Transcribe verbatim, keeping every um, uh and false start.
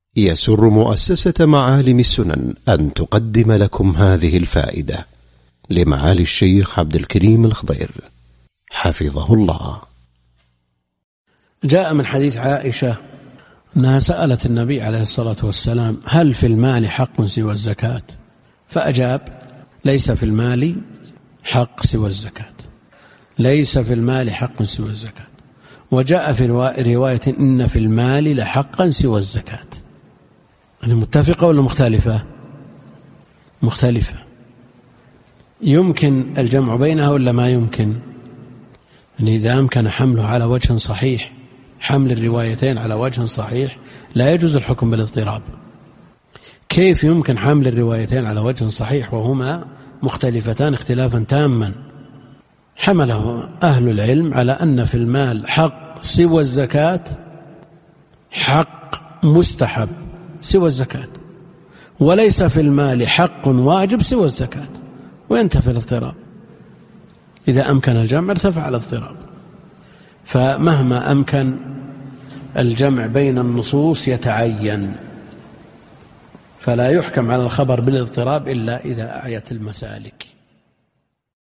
يسر مؤسسة معالم السنن أن تقدم لكم هذه الفائدة لمعالي الشيخ عبد الكريم الخضير حفظه الله. جاء من حديث عائشة أنها سألت النبي عليه الصلاة والسلام: هل في المال حق سوى الزكاة؟ فأجاب: ليس في المال حق سوى الزكاة، ليس في المال حق سوى الزكاة. وجاء في رواية: إن في المال لحقا سوى الزكاة. هذه متفقة ولا مختلفة؟ مختلفة. يمكن الجمع بينها ولا ما يمكن؟ يعني إذا أمكن حمله على وجه صحيح، حمل الروايتين على وجه صحيح، لا يجوز الحكم بالاضطراب. كيف يمكن حمل الروايتين على وجه صحيح وهما مختلفتان اختلافا تاما؟ حمله أهل العلم على أن في المال حق سوى الزكاة، حق مستحب سوى الزكاة، وليس في المال حق واجب سوى الزكاة، وينتفي الاضطراب. إذا أمكن الجمع ارتفع الاضطراب. فمهما أمكن الجمع بين النصوص يتعين، فلا يحكم على الخبر بالاضطراب إلا إذا أعيت المسالك.